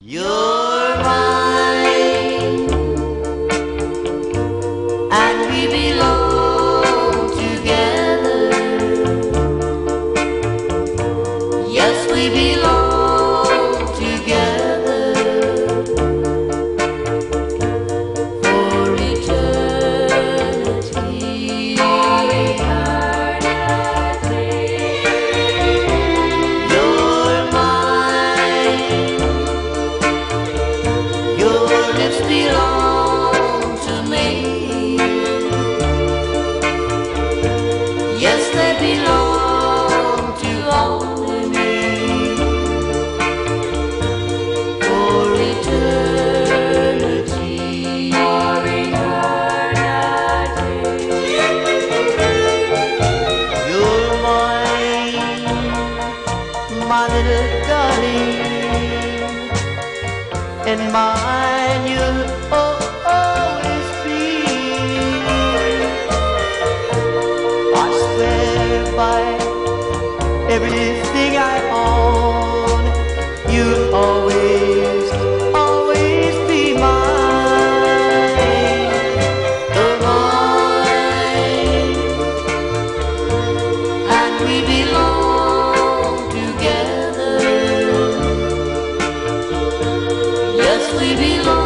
You're mine, and we belong together. Yes, we belong together for eternity. You're mine. Your lips belong to me. Yes, they belong to only me. For eternity. For eternity. You're mine, my little darling, and mine you'll always be. I swear by everything I own, you'll always, always be mine. You're mine, and we belong together. Yes, we belong.